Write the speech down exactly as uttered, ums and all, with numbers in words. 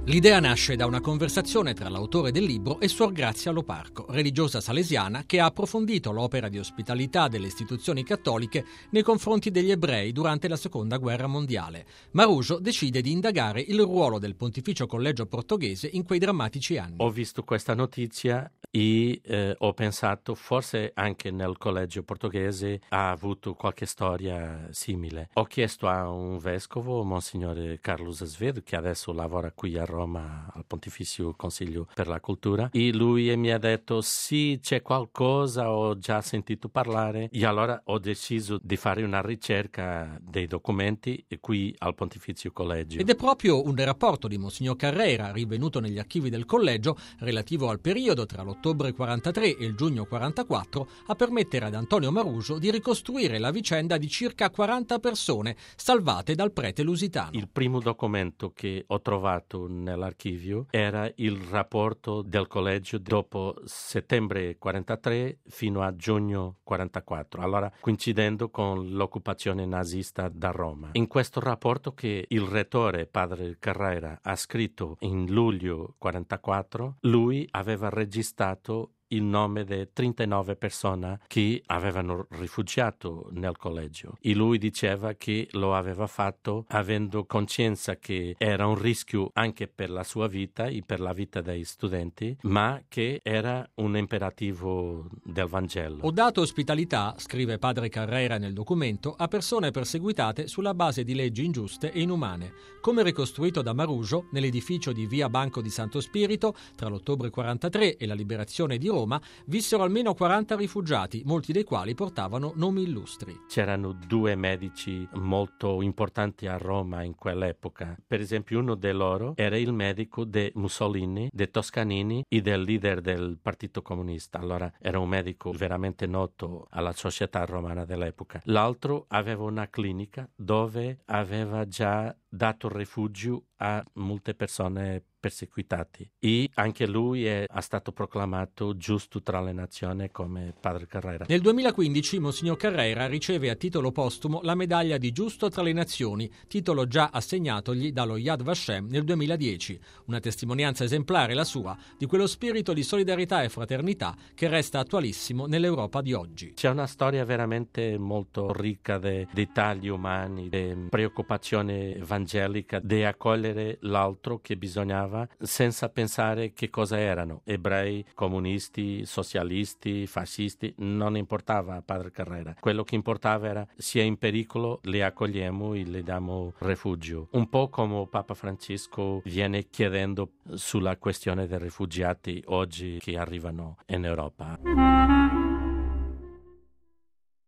L'idea nasce da una conversazione tra l'autore del libro e Suor Grazia Loparco, religiosa salesiana che ha approfondito l'opera di ospitalità delle istituzioni cattoliche nei confronti degli ebrei durante la Seconda Guerra Mondiale. Marujo decide di indagare il ruolo del Pontificio Collegio Portoghese in quei drammatici anni. Ho visto questa notizia e eh, ho pensato forse anche nel collegio portoghese ha avuto qualche storia simile. Ho chiesto a un vescovo, Monsignore Carlos Azevedo, che adesso lavora qui a Roma al Pontificio Consiglio per la Cultura, e lui mi ha detto sì, c'è qualcosa, ho già sentito parlare, e allora ho deciso di fare una ricerca dei documenti qui al Pontificio Collegio. Ed è proprio un rapporto di Monsignor Carrera, rinvenuto negli archivi del collegio, relativo al periodo tra l'ottobre quarantatré e il giugno quarantaquattro, a permettere ad Antonio Marujo di ricostruire la vicenda di circa quaranta persone salvate dal prete lusitano. Il primo documento che ho trovato nell'archivio era il rapporto del collegio dopo settembre quarantatré fino a giugno quarantaquattro, allora coincidendo con l'occupazione nazista da Roma. In questo rapporto che il rettore, padre Carrera, ha scritto in luglio quarantaquattro, lui aveva registrato il nome di trentanove persone che avevano rifugiato nel collegio e lui diceva che lo aveva fatto avendo coscienza che era un rischio anche per la sua vita e per la vita dei studenti, ma che era un imperativo del Vangelo. Ho dato ospitalità, scrive padre Carrera nel documento, a persone perseguitate sulla base di leggi ingiuste e inumane. Come ricostruito da Marujo nell'edificio di via Banco di Santo Spirito, tra l'ottobre quarantatré e la liberazione di Roma, vissero almeno quaranta rifugiati, molti dei quali portavano nomi illustri. C'erano due medici molto importanti a Roma in quell'epoca. Per esempio, uno di loro era il medico di Mussolini, di Toscanini e del leader del Partito Comunista. Allora era un medico veramente noto alla società romana dell'epoca. L'altro aveva una clinica dove aveva già dato rifugio a molte persone perseguitate e anche lui è, è stato proclamato giusto tra le nazioni come padre Carrera. Nel duemilaquindici Monsignor Carrera riceve a titolo postumo la medaglia di Giusto tra le Nazioni, titolo già assegnatogli dallo Yad Vashem nel duemiladieci. Una testimonianza esemplare la sua di quello spirito di solidarietà e fraternità che resta attualissimo nell'Europa di oggi. C'è una storia veramente molto ricca di dettagli umani, di preoccupazione evangelica, di accogliere l'altro che bisognava senza pensare che cosa erano, ebrei, comunisti, socialisti, fascisti, non importava a padre Carrera. Quello che importava era se è in pericolo li accogliamo e le diamo rifugio. Un po' come Papa Francesco viene chiedendo sulla questione dei rifugiati oggi che arrivano in Europa.